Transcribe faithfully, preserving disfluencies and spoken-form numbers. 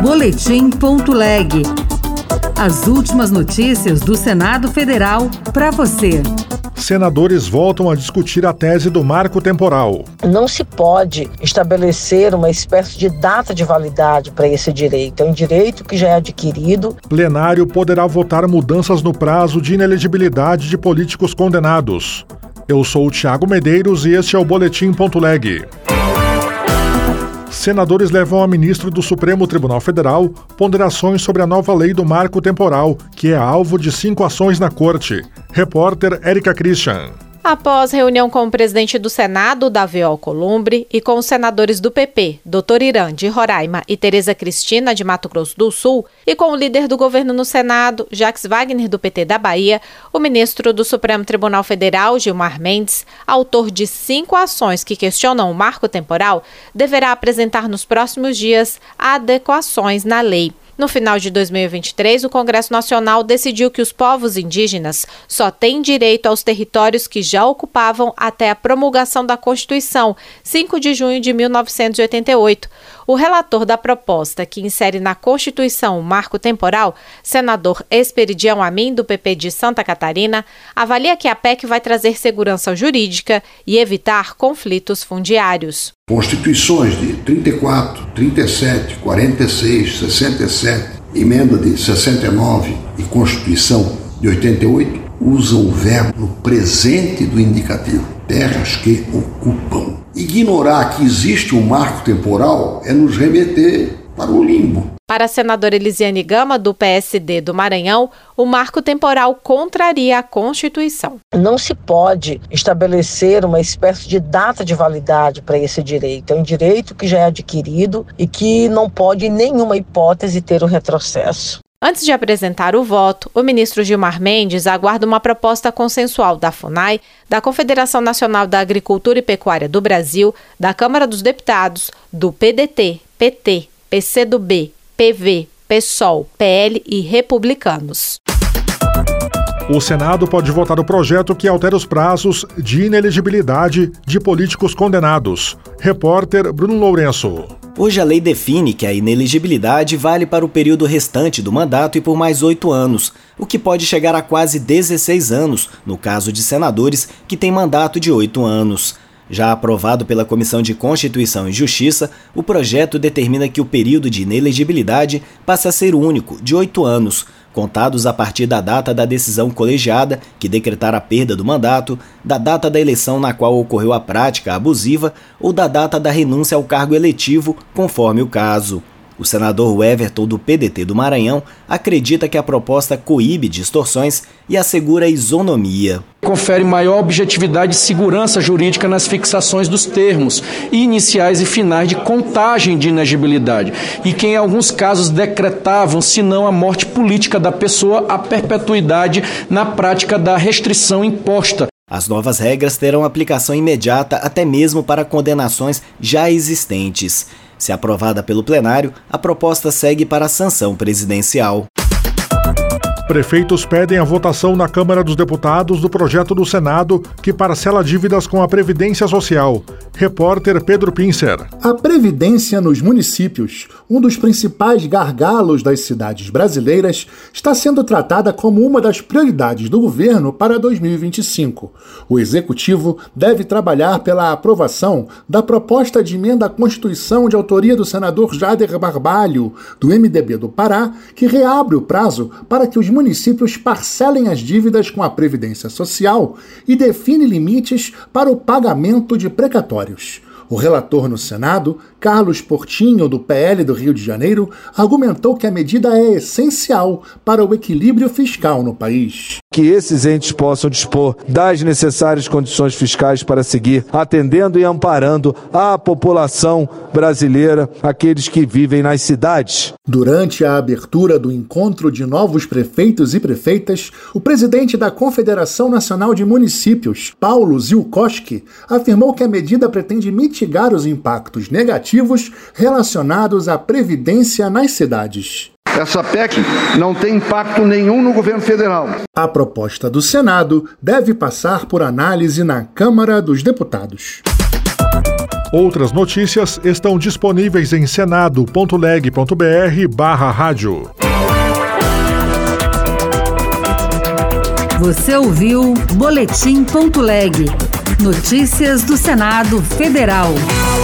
Boletim.leg. As últimas notícias do Senado Federal para você. Senadores voltam a discutir a tese do marco temporal. Não se pode estabelecer uma espécie de data de validade para esse direito. É um direito que já é adquirido. Plenário poderá votar mudanças no prazo de inelegibilidade de políticos condenados. Eu sou o Thiago Medeiros e este é o Boletim.leg. Senadores levam a ministro do Supremo Tribunal Federal ponderações sobre a nova lei do marco temporal, que é alvo de cinco ações na corte. Repórter Érica Christian. Após reunião com o presidente do Senado, Davi Alcolumbre, e com os senadores do P P, doutor Irã, de Roraima, e Tereza Cristina, de Mato Grosso do Sul, e com o líder do governo no Senado, Jacques Wagner, do P T da Bahia, o ministro do Supremo Tribunal Federal, Gilmar Mendes, autor de cinco ações que questionam o marco temporal, deverá apresentar nos próximos dias adequações na lei. No final de dois mil e vinte e três, o Congresso Nacional decidiu que os povos indígenas só têm direito aos territórios que já ocupavam até a promulgação da Constituição, cinco de junho de mil novecentos e oitenta e oito. O relator da proposta, que insere na Constituição o marco temporal, senador Esperidião Amin, do P P de Santa Catarina, avalia que a P E C vai trazer segurança jurídica e evitar conflitos fundiários. Constituições de trinta e quatro, trinta e sete, quarenta e seis, sessenta e sete, emenda de sessenta e nove e Constituição de oitenta e oito usam o verbo no presente do indicativo, terras que ocupam. Ignorar que existe um marco temporal é nos remeter para o limbo. Para a senadora Elisiane Gama, do P S D do Maranhão, o marco temporal contraria a Constituição. Não se pode estabelecer uma espécie de data de validade para esse direito. É um direito que já é adquirido e que não pode, em nenhuma hipótese, ter o retrocesso. Antes de apresentar o voto, o ministro Gilmar Mendes aguarda uma proposta consensual da FUNAI, da Confederação Nacional da Agricultura e Pecuária do Brasil, da Câmara dos Deputados, do P D T, P T, P C do B, P V, PSOL, P L e Republicanos. O Senado pode votar o projeto que altera os prazos de inelegibilidade de políticos condenados. Repórter Bruno Lourenço. Hoje a lei define que a inelegibilidade vale para o período restante do mandato e por mais oito anos, o que pode chegar a quase dezesseis anos, no caso de senadores que têm mandato de oito anos. Já aprovado pela Comissão de Constituição e Justiça, o projeto determina que o período de inelegibilidade passa a ser único, de oito anos, contados a partir da data da decisão colegiada que decretar a perda do mandato, da data da eleição na qual ocorreu a prática abusiva ou da data da renúncia ao cargo eletivo, conforme o caso. O senador Everton, do P D T do Maranhão, acredita que a proposta coíbe distorções e assegura isonomia. Confere maior objetividade e segurança jurídica nas fixações dos termos iniciais e finais de contagem de inegibilidade e que em alguns casos decretavam, se não a morte política da pessoa, a perpetuidade na prática da restrição imposta. As novas regras terão aplicação imediata até mesmo para condenações já existentes. Se aprovada pelo plenário, a proposta segue para a sanção presidencial. Prefeitos pedem a votação na Câmara dos Deputados do projeto do Senado que parcela dívidas com a Previdência Social. Repórter Pedro Pincer. A Previdência nos municípios, um dos principais gargalos das cidades brasileiras, está sendo tratada como uma das prioridades do governo para dois mil e vinte e cinco. O Executivo deve trabalhar pela aprovação da proposta de emenda à Constituição de autoria do senador Jader Barbalho, do M D B do Pará, que reabre o prazo para que os municípios parcelem as dívidas com a Previdência Social e define limites para o pagamento de precatórios. O relator no Senado, Carlos Portinho, do P L do Rio de Janeiro, argumentou que a medida é essencial para o equilíbrio fiscal no país. Que esses entes possam dispor das necessárias condições fiscais para seguir atendendo e amparando a população brasileira, aqueles que vivem nas cidades. Durante a abertura do encontro de novos prefeitos e prefeitas, o presidente da Confederação Nacional de Municípios, Paulo Zilkowski, afirmou que a medida pretende mitigar os impactos negativos relacionados à previdência nas cidades. Essa P E C não tem impacto nenhum no governo federal. A proposta do Senado deve passar por análise na Câmara dos Deputados. Outras notícias estão disponíveis em senado ponto leg ponto br barra rádio. Você ouviu Boletim.leg. Notícias do Senado Federal.